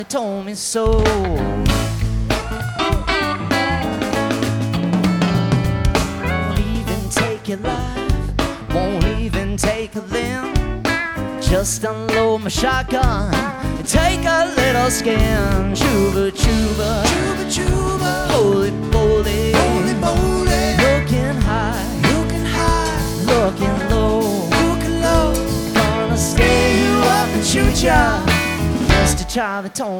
told me so. Won't even take your life, won't even take a limb. Just unload my shotgun and take a little skin. Chuba, chuba, Chuba, chuba, holy, holy, holy moly. looking high, Looking high, looking low. looking low. Gonna stay you up and shoot ya. Mr. Charlie told